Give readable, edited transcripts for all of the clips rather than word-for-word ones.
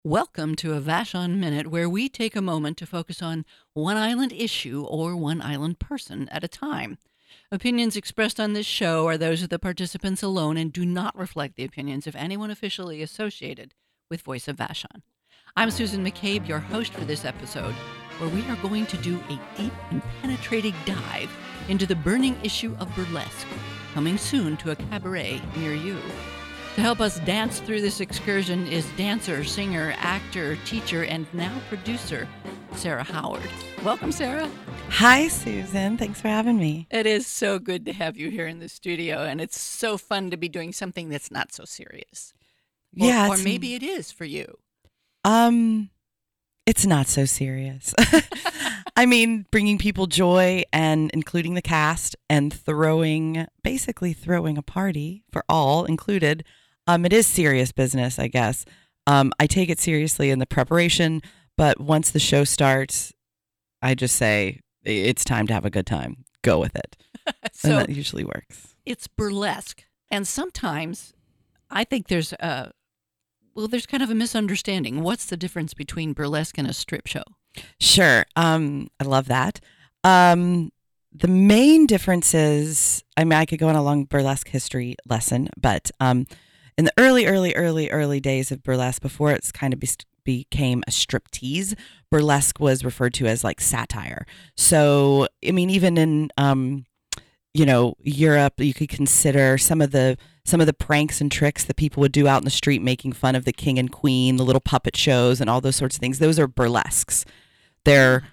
Welcome to a Vashon Minute, where we take a moment to focus on one island issue or one island person at a time. Opinions expressed on this show are those of the participants alone and do not reflect the opinions of anyone officially associated with Voice of Vashon. I'm Susan McCabe, your host for this episode, where we are going to do a deep and penetrating dive into the burning issue of burlesque, coming soon to a cabaret near you. To help us dance through this excursion is dancer, singer, actor, teacher, and now producer, Sarah Howard. Welcome, Sarah. Hi, Susan. Thanks for having me. It is so good to have you here in the studio, and it's so fun to be doing something that's not so serious. Or maybe it is for you. It's not so serious. I mean, bringing people joy and including the cast and basically throwing a party for all included. It is serious business, I guess. I take it seriously in the preparation, but once the show starts, I just say it's time to have a good time. Go with it. And that usually works. It's burlesque. And sometimes I think there's kind of a misunderstanding. What's the difference between burlesque and a strip show? Sure. I love that. The main difference is, I could go on a long burlesque history lesson, but in the early days of burlesque, before it's kind of became a striptease, burlesque was referred to as like satire. So, even in Europe, you could consider some of the pranks and tricks that people would do out in the street, making fun of the king and queen, the little puppet shows, and all those sorts of things. Those are burlesques. They're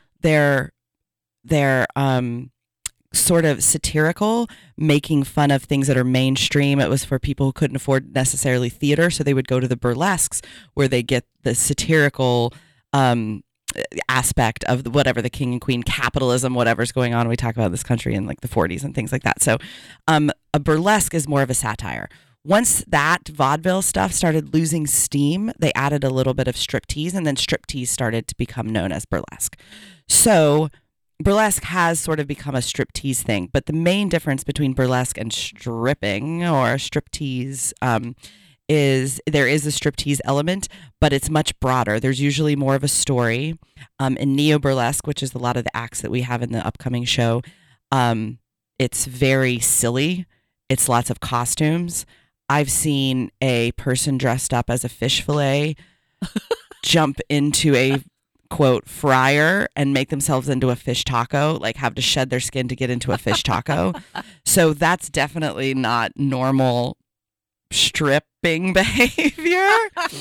sort of satirical, making fun of things that are mainstream. It was for people who couldn't afford necessarily theater, so they would go to the burlesques where they get the satirical aspect of whatever the king and queen, capitalism, whatever's going on. We talk about this country in like the 40s and things like that. So a burlesque is more of a satire. Once that vaudeville stuff started losing steam, they added a little bit of striptease, and then striptease started to become known as burlesque. So burlesque has sort of become a striptease thing, but the main difference between burlesque and stripping or striptease is there is a striptease element, but it's much broader. There's usually more of a story. In neo-burlesque, which is a lot of the acts that we have in the upcoming show, it's very silly. It's lots of costumes. I've seen a person dressed up as a fish fillet jump into a quote fryer and make themselves into a fish taco, like have to shed their skin to get into a fish taco. So that's definitely not normal stripping behavior.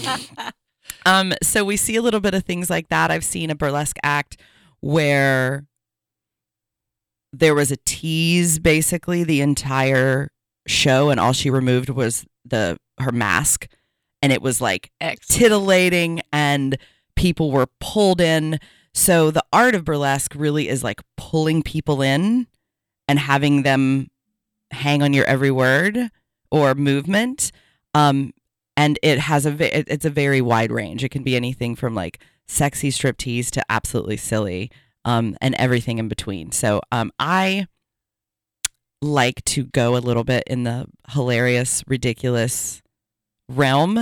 So we see a little bit of things like that. I've seen a burlesque act where there was a tease basically the entire show, and all she removed was her mask, and it was like titillating, and people were pulled in. So the art of burlesque really is like pulling people in and having them hang on your every word or movement. And it has it's a very wide range. It can be anything from like sexy striptease to absolutely silly, and everything in between. So I like to go a little bit in the hilarious, ridiculous realm.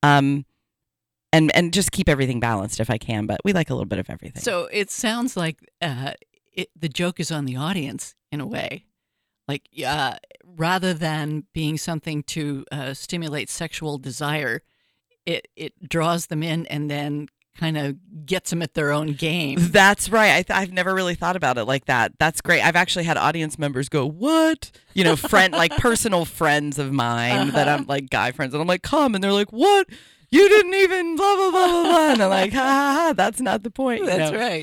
And just keep everything balanced if I can, but we like a little bit of everything. So it sounds like the joke is on the audience in a way. Like rather than being something to stimulate sexual desire, it draws them in and then kind of gets them at their own game. That's right. I've never really thought about it like that. That's great. I've actually had audience members go, "What?" Like personal friends of mine that I'm like guy friends, and I'm like, "Come," and they're like, "What? You didn't even blah blah blah blah blah," and I'm like, "Ha ha ha! That's not the point." That's right.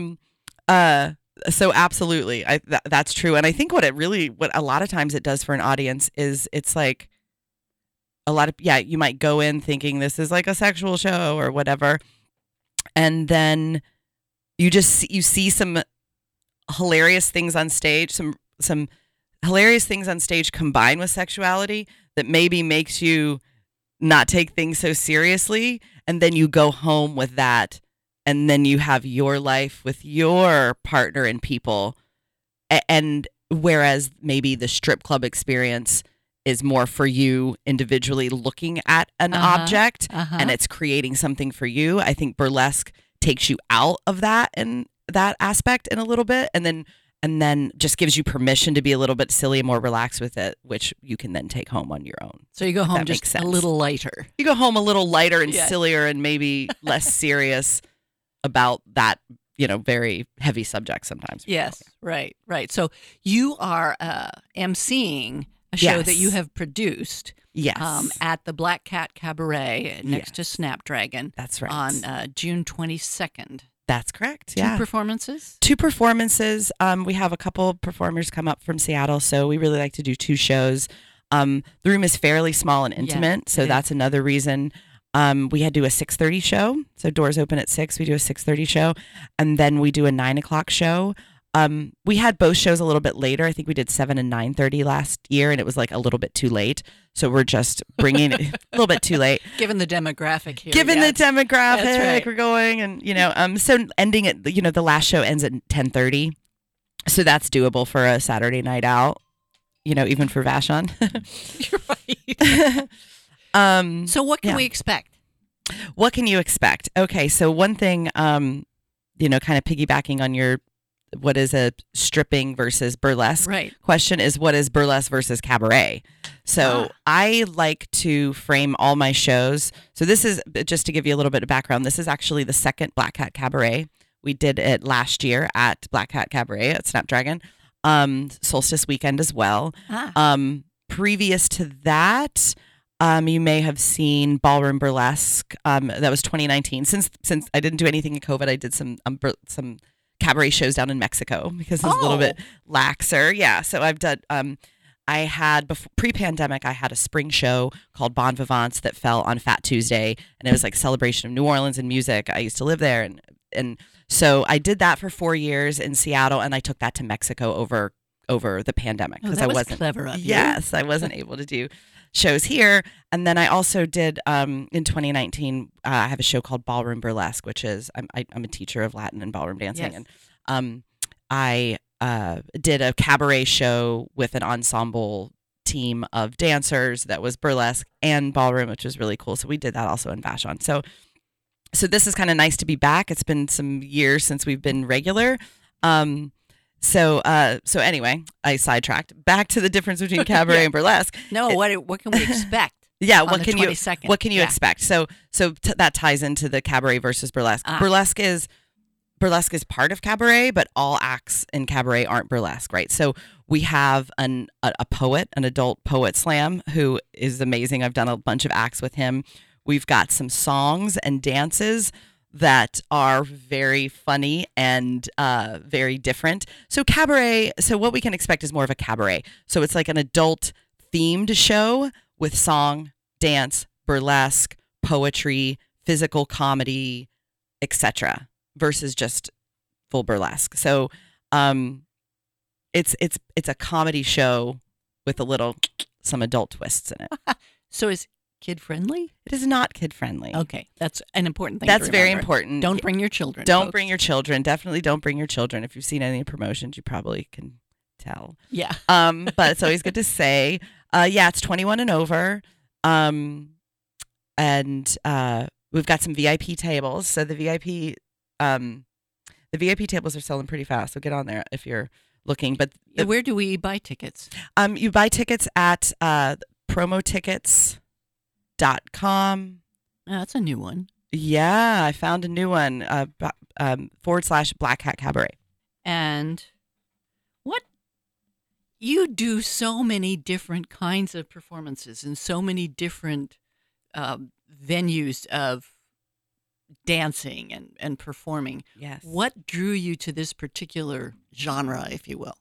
So absolutely, that's true, and I think what a lot of times it does for an audience is it's like you might go in thinking this is like a sexual show or whatever, and then you see some hilarious things on stage, some hilarious things on stage combined with sexuality that maybe makes you not take things so seriously, and then you go home with that, and then you have your life with your partner and people, and whereas maybe the strip club experience is more for you individually looking at an object and it's creating something for you. I think burlesque takes you out of that and that aspect in a little bit, and then just gives you permission to be a little bit silly and more relaxed with it, which you can then take home on your own. So you go home just a little lighter. You go home a little lighter and sillier and maybe less serious about that, very heavy subject sometimes. Yes, right. So you are emceeing a show that you have produced. Yes. At the Black Cat Cabaret next to Snapdragon. That's right. On June 22nd. That's correct. Yeah. 2 performances? 2 performances. We have a couple performers come up from Seattle, so we really like to do 2 shows. The room is fairly small and intimate, so that's another reason. We had to do a 6:30 show, so doors open at 6. We do a 6:30 show, and then we do a 9 o'clock show. We had both shows a little bit later. I think we did 7 and 9:30 last year, and it was like a little bit too late. So we're just bringing it a little bit too late. Given the demographic here. Given the demographic, That's right. we're going, and so ending at the last show ends at 10:30, so that's doable for a Saturday night out. Even for Vashon. You're right. So what can we expect? What can you expect? Okay, so one thing, kind of piggybacking on your what is a stripping versus burlesque question is what is burlesque versus cabaret. So I like to frame all my shows. So this is, just to give you a little bit of background, this is actually the second Black Cat Cabaret. We did it last year at Black Cat Cabaret at Snapdragon, solstice weekend as well. Previous to that, you may have seen Ballroom Burlesque. That was 2019. Since I didn't do anything in COVID, I did some cabaret shows down in Mexico because it's a little bit laxer. Yeah. So I've done, I had pre-pandemic, I had a spring show called Bon Vivants that fell on Fat Tuesday, and it was like celebration of New Orleans and music. I used to live there. And so I did that for 4 years in Seattle, and I took that to Mexico over the pandemic because I wasn't clever of you. Yes, I wasn't able to do shows here. And then I also did in 2019. I have a show called Ballroom Burlesque, which is I'm a teacher of Latin and ballroom dancing, and I did a cabaret show with an ensemble team of dancers that was burlesque and ballroom, which was really cool. So we did that also in Vashon. So this is kind of nice to be back. It's been some years since we've been regular. So anyway, I sidetracked. Back to the difference between cabaret and burlesque. No, what can we expect? Yeah, on what the can 22nd? What can you expect? So that ties into the cabaret versus burlesque. Burlesque is part of cabaret, but all acts in cabaret aren't burlesque, right? So we have a poet, an adult poet slam, who is amazing. I've done a bunch of acts with him. We've got some songs and dances that are very funny and very different. So cabaret, so what we can expect is more of a cabaret. So it's like an adult themed show with song, dance, burlesque, poetry, physical comedy, etc., versus just full burlesque. So it's a comedy show with some adult twists in it. So is kid friendly? It is not kid friendly. Okay, that's an important thing. That's to very remember. important. Don't bring your children. Don't bring your children. Definitely don't bring your children. If you've seen any promotions, you probably can tell. Yeah. But it's always good to say. It's 21 and over. And we've got some VIP tables. So the VIP tables are selling pretty fast. So get on there if you're looking. But where do we buy tickets? You buy tickets at promotickets.com. Oh, that's a new one. Yeah, I found a new one. / Black Cat Cabaret. And what? You do so many different kinds of performances and so many different venues of dancing and performing. Yes. What drew you to this particular genre, if you will?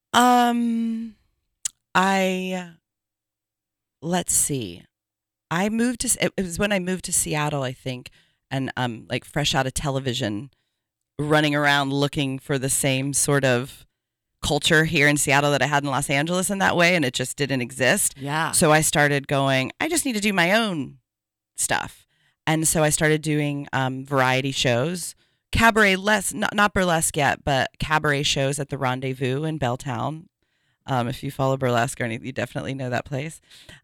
Let's see. It was when I moved to Seattle, I think, and like fresh out of television, running around looking for the same sort of culture here in Seattle that I had in Los Angeles in that way, and it just didn't exist. Yeah. So I started going, I just need to do my own stuff. And so I started doing variety shows, cabaret, not burlesque yet, but cabaret shows at the Rendezvous in Belltown. If you follow burlesque or anything, you definitely know that place.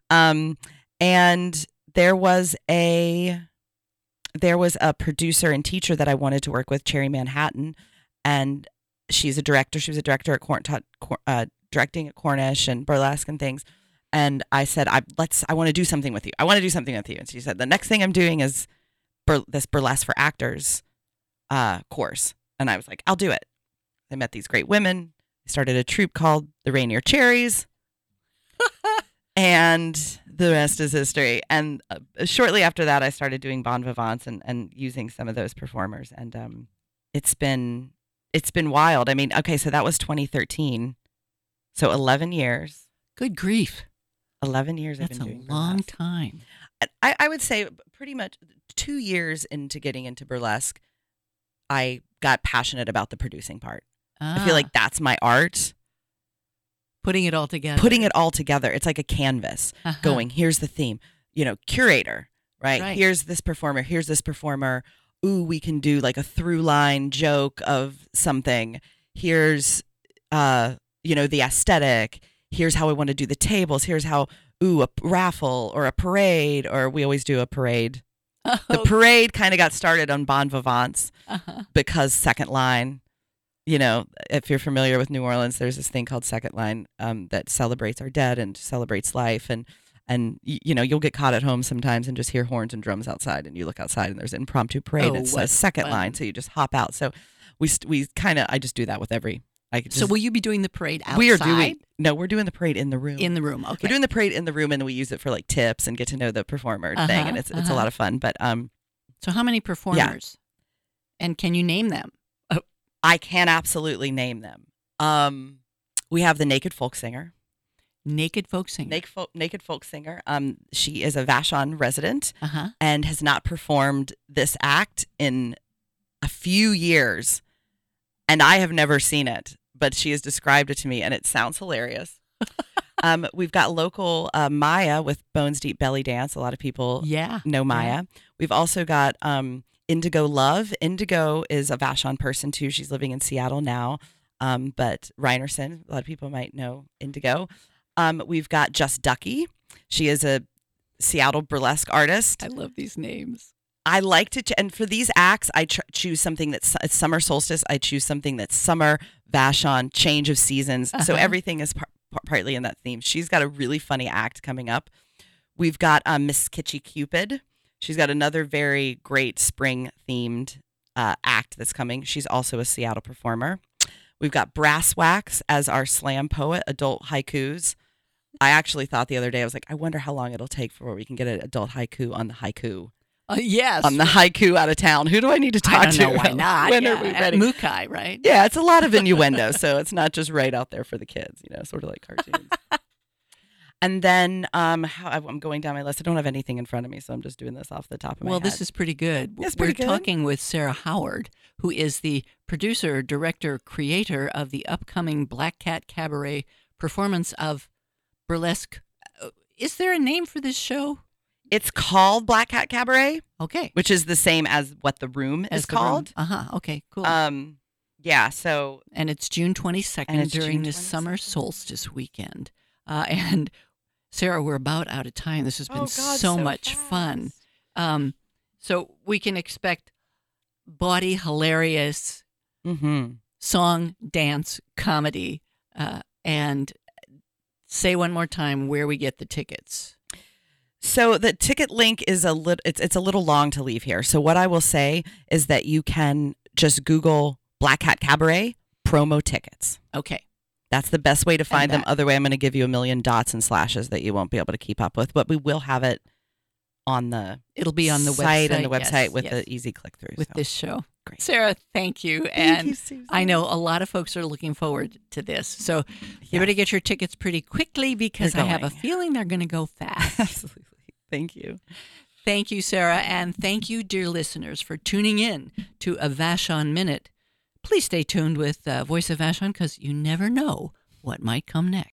And there was a producer and teacher that I wanted to work with, Cherry Manhattan, and she's a director. She was a director at directing at Cornish and burlesque and things. And I said, I want to do something with you. I want to do something with you. And she said, the next thing I'm doing is this burlesque for actors course. And I was like, I'll do it. I met these great women. I started a troupe called the Rainier Cherries. And the rest is history. And shortly after that, I started doing bon vivants and using some of those performers. And it's been wild. I mean, okay, so that was 2013. So 11 years. Good grief. 11 years That's I've been doing a long burlesque. time. I would say pretty much 2 years into getting into burlesque, I got passionate about the producing part. I feel like that's my art. Putting it all together. Putting it all together. It's like a canvas going, here's the theme, curator, right? Here's this performer. Here's this performer. Ooh, we can do like a through line joke of something. Here's, the aesthetic. Here's how I want to do the tables. Here's how, a raffle or a parade, or we always do a parade. The parade kind of got started on bon vivants because Second Line, if you're familiar with New Orleans, there's this thing called Second Line that celebrates our dead and celebrates life. And you'll get caught at home sometimes and just hear horns and drums outside, and you look outside and there's an impromptu parade. It says Second Line, so you just hop out. So I just do that with every. So will you be doing the parade outside? We're doing the parade in the room. In the room, okay. We're doing the parade in the room, and we use it for like tips and get to know the performer thing, and it's a lot of fun. But so how many performers? Yeah. And can you name them? I can absolutely name them. We have the Naked Folk Singer. Naked Folk Singer. Naked Folk Singer. She is a Vashon resident and has not performed this act in a few years, and I have never seen it. But she has described it to me, and it sounds hilarious. We've got local Maya with Bones Deep Belly Dance. A lot of people know Maya. Yeah. We've also got Indigo Love. Indigo is a Vashon person, too. She's living in Seattle now. But Reinerson, a lot of people might know Indigo. We've got Just Ducky. She is a Seattle burlesque artist. I love these names. I like to, and for these acts, I choose something that's summer solstice. I choose something that's summer, Vashon, change of seasons. So everything is partly in that theme. She's got a really funny act coming up. We've got Miss Kitschy Cupid. She's got another very great spring themed act that's coming. She's also a Seattle performer. We've got Brass Wax as our slam poet, adult haikus. I actually thought the other day, I was like, I wonder how long it'll take before we can get an adult haiku on the haiku. Yes. On the haiku out of town. Who do I need to talk to? I don't know why not. When are we ready? At Mukai, right? Yeah, it's a lot of innuendo, so it's not just right out there for the kids, sort of like cartoons. And then I'm going down my list. I don't have anything in front of me, so I'm just doing this off the top of my head. Well, this is pretty good. We're talking with Sarah Howard, who is the producer, director, creator of the upcoming Black Cat Cabaret performance of burlesque. Is there a name for this show? It's called Black Cat Cabaret. Okay. Which is the same as what the room is called. Okay, cool. Yeah, so. And it's June 22nd during this summer solstice weekend. And Sarah, we're about out of time. This has been so much fun. So we can expect bawdy, hilarious song, dance, comedy. And say one more time where we get the tickets. So the ticket link is it's a little long to leave here. So what I will say is that you can just Google Black Cat Cabaret promo tickets. Okay. That's the best way to find them. Other way, I'm going to give you a million dots and slashes that you won't be able to keep up with. But we will have it on the It'll be on the site website and the website with the easy click through. With this show. Great. Sarah, thank you. Thank you, Susan. I know a lot of folks are looking forward to this. So you better get your tickets pretty quickly because I have a feeling they're going to go fast. Absolutely. Thank you. Thank you, Sarah. And thank you, dear listeners, for tuning in to A Vashon Minute. Please stay tuned with Voice of Vashon because you never know what might come next.